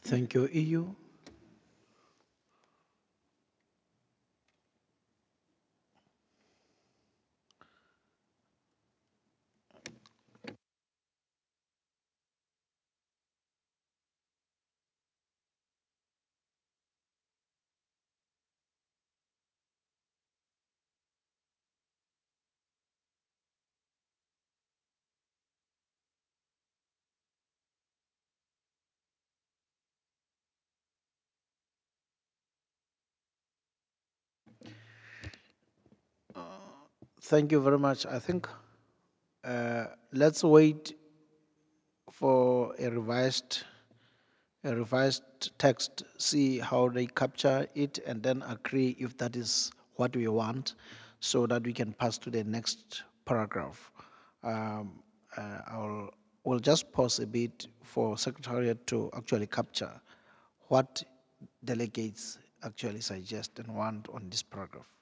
Thank you, EU. Thank you very much. I think let's wait for a revised text, see how they capture it, and then agree if that is what we want, so that we can pass to the next paragraph. Um, I'll will just pause a bit for Secretariat to actually capture what delegates actually suggest and want on this paragraph.